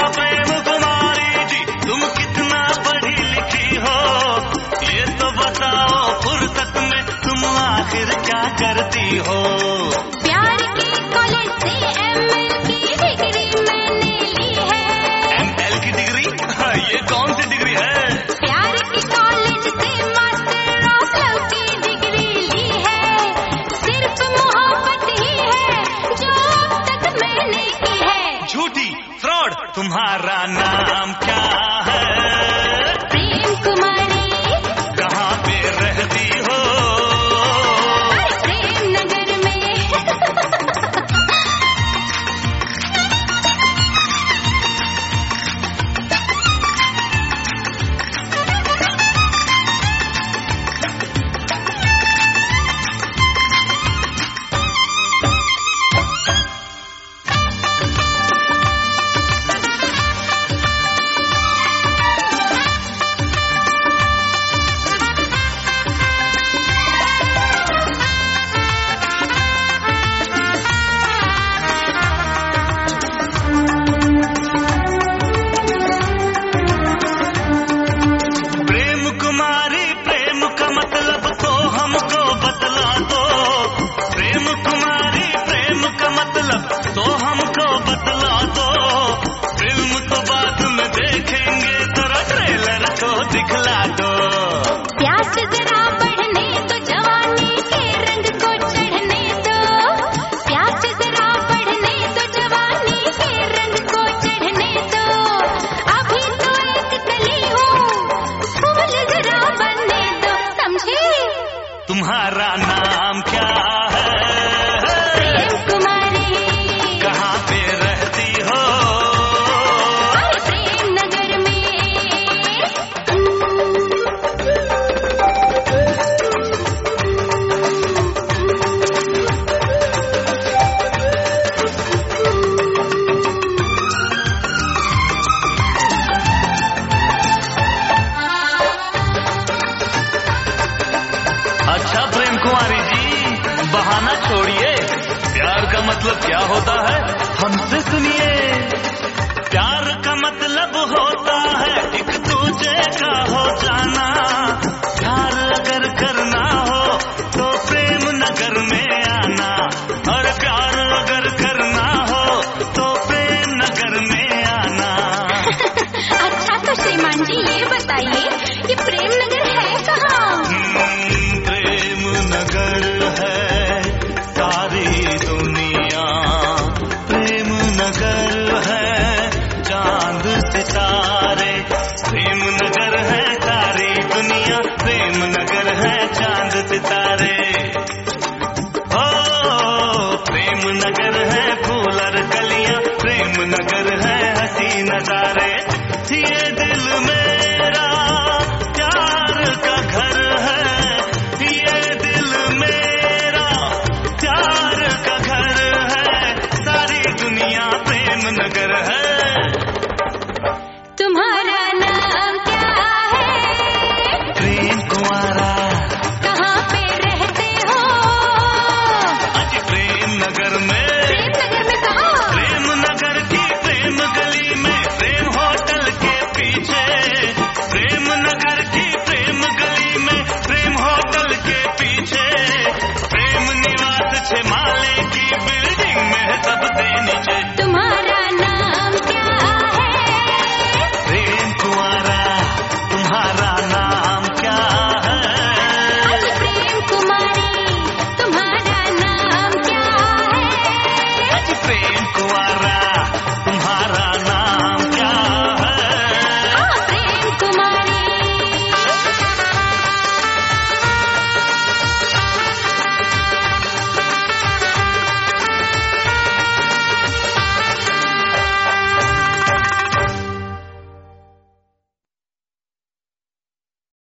प्रेम कुमारी जी, तुम कितना पढ़ी लिखी हो, ये तो बताओ फुर्सत में तुम आखिर क्या करती हो। प्यार के कॉलेज से ML की डिग्री मैंने ली है। ML की डिग्री? ये कौन सी डिग्री है? प्यार के कॉलेज से मास्टर ऑफ लव की डिग्री ली है। सिर्फ मोहब्बत ही है जो अब तक मैंने की है। झूठी, फ्रॉड, तुम्हारा नाम क्या है? प्रेम कुमारी। कहाँ पे रहती हो? प्रेम नगर में। तो हमको बतला दो, फिल्म तो बाद में देखेंगे, जरा ट्रेलर को दिखला दो। प्यास जरा बढ़ने तो जवानी के रंग को चढ़ने दो। प्यास जरा बढ़ने तो जवानी के रंग को चढ़ने दो। अभी तो एक कली हूँ, फूल जरा बनने दो, समझे? तुम्हारा नाम क्या है? प्रेम कुमारी। कहाँ पे रहती हो? प्रेम नगर में। अच्छा प्रेम कुमारी जी, बहाना छोड़िए, प्यार का मतलब क्या होता है हमसे सुनिए। प्यार का मतलब होता है एक दूजे का हो जाना। प्यार अगर करना हो तो प्रेम नगर में आना, और प्यार अगर करना हो तो प्रेम नगर में आना। अच्छा तो श्रीमान जी ये बताइए, ये प्रेम नगर है कहाँ? प्रेम नगर है सारी दुनिया, प्रेम नगर है चांद सितारे। प्रेम नगर है सारी दुनिया, प्रेम नगर है चांद सितारे। ओ प्रेम नगर है फूल और कलियां, प्रेम नगर है हंसी नजारे।